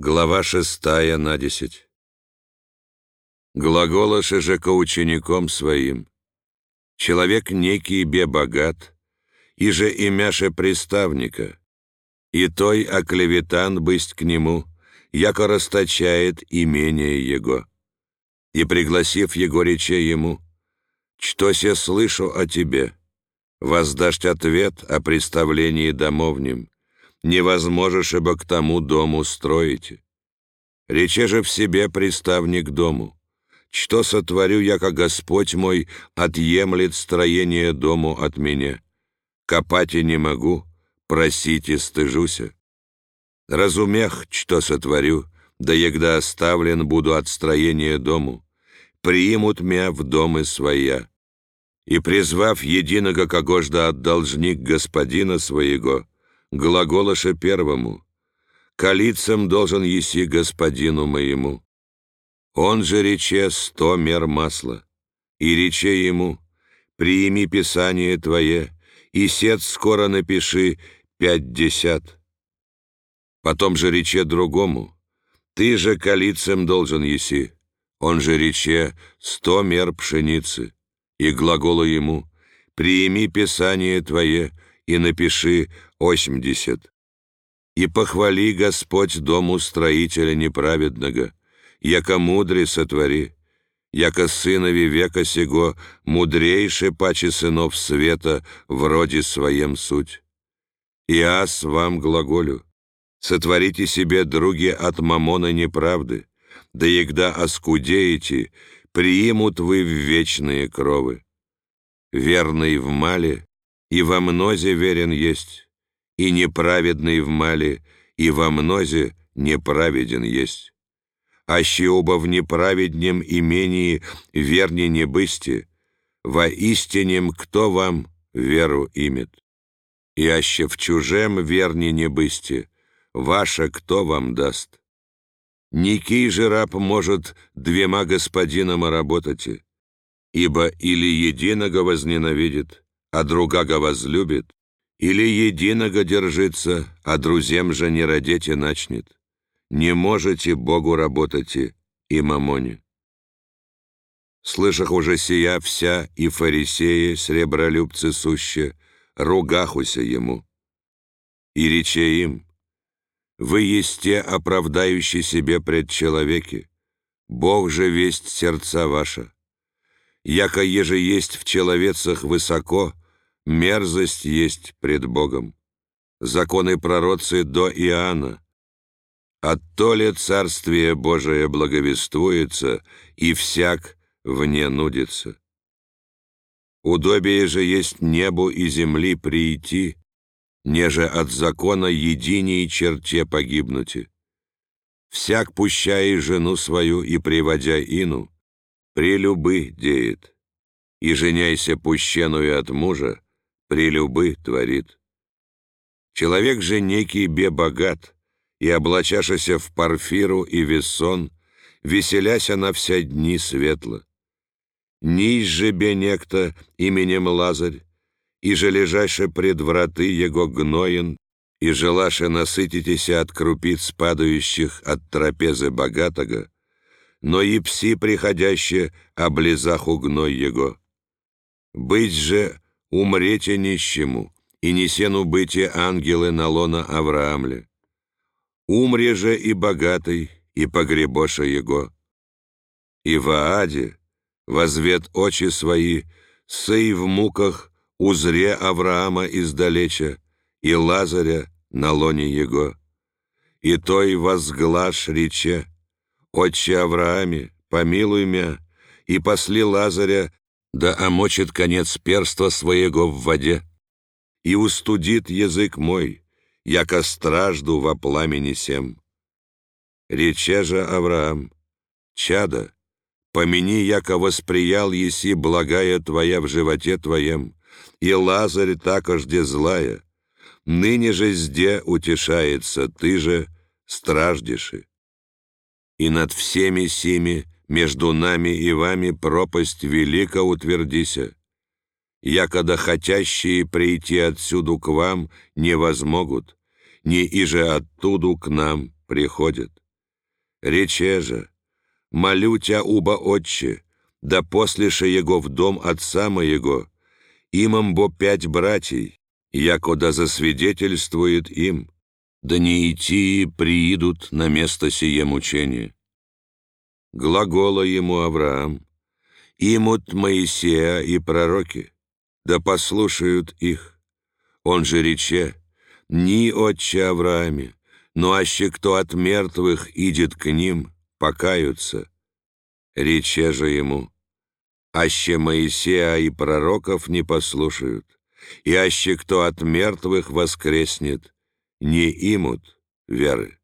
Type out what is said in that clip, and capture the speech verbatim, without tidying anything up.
Глава шестая на десять. Глаголаше же ко учеником своим: человек некий бе богат, и же имяше приставника, и той оклеветан бысть к нему, яко расточает имение его. И пригласив его, рече ему: что се слышу о тебе? Воздашь ответ о приставлении домовнем, невозможешь ибо к тому дому строите. Рече же в себе приставник дому: что сотворю, яко Господь мой отъемлет строение дому от меня? Копать и не могу, просить и стыжуся. Разумех, что сотворю, да егда оставлен буду от строения дому, примут мя в домы своя. И призвав единого когожда от должник господина своего, глаголаше первому: «Колицам должен еси господину моему». Он же рече сто мер масла, и рече ему: «Приими писание твое, и сет скоро напиши пятьдесят». Потом же рече другому: «Ты же колицам должен еси». Он же рече сто мер пшеницы, и глаголу ему: «Приими писание твое, и напиши восемьдесят». И похвали Господь дому строителя неправедного, яко мудрый сотвори, яко сынови века сего мудрейше паче сынов света в роде своем суть. И аз вам глаголю: сотворите себе други от мамона неправды, да егда оскудеете, приимут вы в вечные кровы. Верный в мале и во мнозе верен есть, и неправедный в мале и во мнозе неправеден есть. Аще оба в неправеднем имении верни не бысти, во истинем кто вам веру имет? И аще в чужем верни не бысти, ваше кто вам даст? Никий же раб может двема господинама работать, ибо или единого возненавидит, а другого возлюбит, или единого держится, а друзем же не родите начнет. Не можете Богу работать и мамоне. Слышах уже сия вся и фарисеи, сребролюбцы суще, ругахуся ему. И рече им: вы есте оправдающий себе пред человеки, Бог же весть сердца ваша. Яко еже есть в человецах высоко, мерзость есть пред Богом. Законы пророцы до Иоанна. Оттоле Царствие Божие благовествуется, и всяк вне нудится. Удобие же есть небу и земли прийти, неже от закона единей черте погибнути. Всяк, пущая жену свою и приводя ину, прелюбы деет, и женяйся пущеную от мужа, прелюбы творит. Человек же некий бе богат, и облачашася в парфиру и весон, веселяся на вся дни светло. Нись же бе некто именем Лазарь, и же лежаше пред враты его гноен, и желаше насытитеся от крупиц, падающих от трапезы богатого, но и пси приходящие облизаху гной его. Быть же умрете нищему, и несену быте ангелы на лона Авраамле. Умре же и богатый, и погребоша его. И в Ааде возвет очи свои, сей в муках узре Авраама издалеча, и Лазаря на лоне его. И той возглаш рече: «Отче Аврааме, помилуй мя, и посли Лазаря, да омочит конец перства своего в воде, и устудит язык мой, яко стражду во пламени сем». Рече же Авраам: «Чадо, помяни, яко восприял еси благая твоя в животе твоем, и Лазарь такожде злая, ныне же зде утешается, ты же страждеши. И над всеми сими между нами и вами пропасть велика утвердися, якода хотящие прийти отсюду к вам не возмогут, ни иже оттуду к нам приходят. Рече же: молю тя, уба отче, да послише его в дом отца моего, имам бо пять братьей, яко да засвидетельствует им, да не идти приидут на место сие мучения. Глагола ему Авраам: имут Моисея и пророки, да послушают их. Он же рече: ни отче Аврааме, но аще кто от мертвых идет к ним, покаются. Рече же ему: аще Моисея и пророков не послушают, и аще кто от мертвых воскреснет, не имут веры.